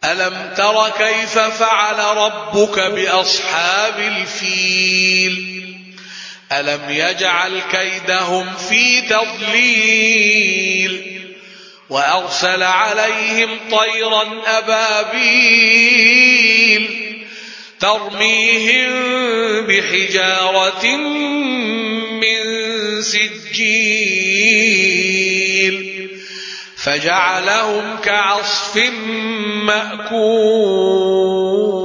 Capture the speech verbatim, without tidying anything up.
ألم تر كيف فعل ربك بأصحاب الفيل ألم يجعل كيدهم في تضليل وأرسل عليهم طيرا أبابيل ترميهم بحجارة من سجيل فجعلهم كعصف مأكول.